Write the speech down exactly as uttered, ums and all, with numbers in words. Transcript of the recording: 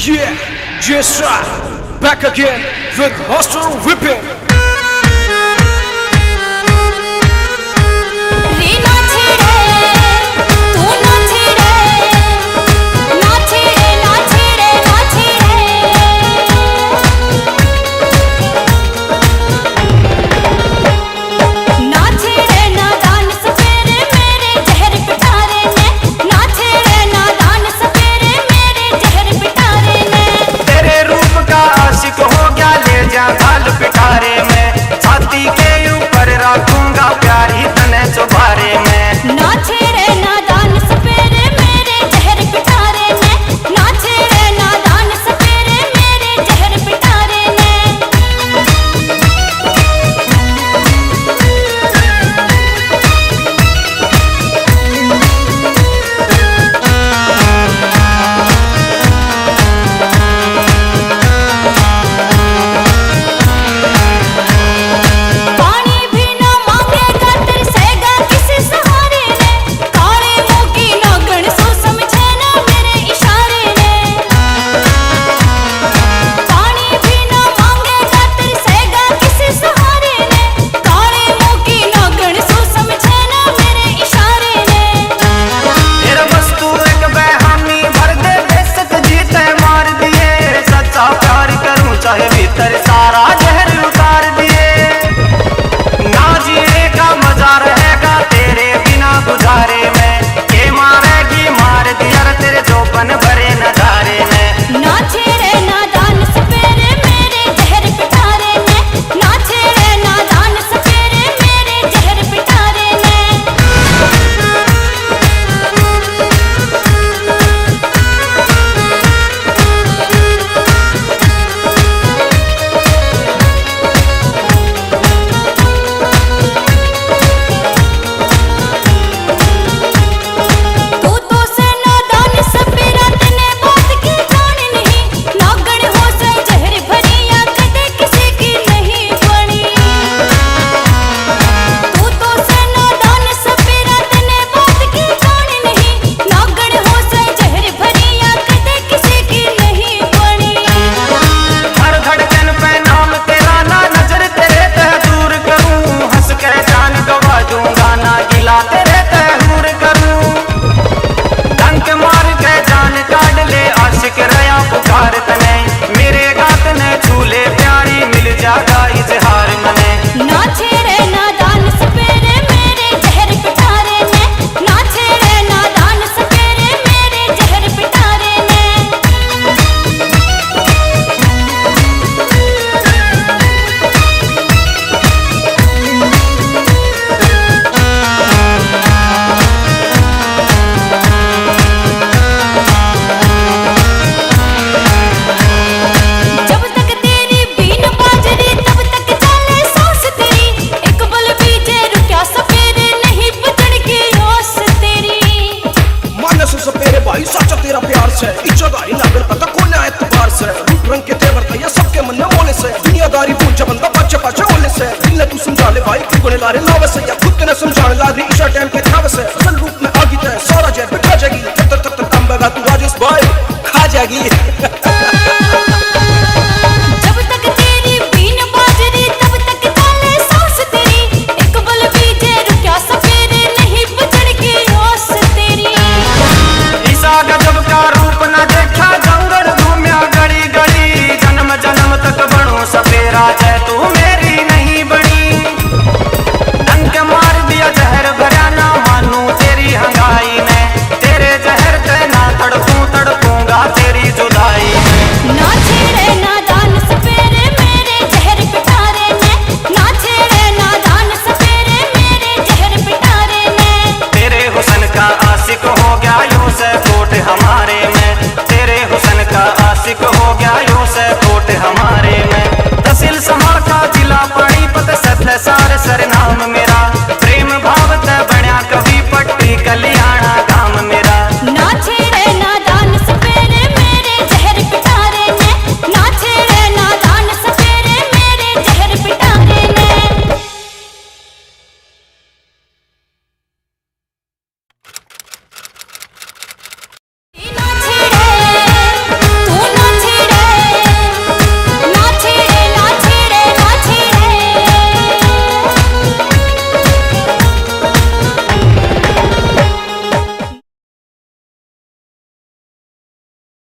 Yeah, just right. Back again with Hostel Whipping. पिटारे में छाती के ऊपर रखूंगा प्यारी तने चुबारे में। ना छेड़े नादान सपेरे मेरे जहर पिटारे में, ना छेड़े नादान सपेरे मेरे जहर पिटारे में। चाहे भीतर सारा जहर उतार दिए, ना जीने का मजा रहेगा तेरे बिना गुजारे में। के मारेगी मार दिया तेरे जोबन भरे नजारे में। ना छेड़े नादान सपेरे मेरे जहर पिटारे में, ना छेड़े नादान सपेरे मेरे जहर पिटारे में। तेरे तहूर करूं डंक मार के जान काट ले आशिक रया पुकार तने, मेरे गात ने झूले प्यारी मिल जागा इजहार मने। ना छेड़े नादान सपेरे मेरे जहर पिटारे में, ना छेड़े नादान सपेरे मेरे जहर पिटारे में। तेरा प्यार से इज्जतदारी लागल पता कोई ना एतबार से, रूप रंग के तेवर तैया सबके मन में मोले से, दुनियादारी भूल जब बंदा पाचे पाचे ओले से। दिल ने तू समझा ले भाई तू गुने लारे नाव से, या खुद ने समझा ला दी ईशा टाइम के थाव से। असल रूप में आगी तय सारा जहर बिठा जाएगी, तब तक तब तक तंबेगा तू राजेश भाई खा जाएगी।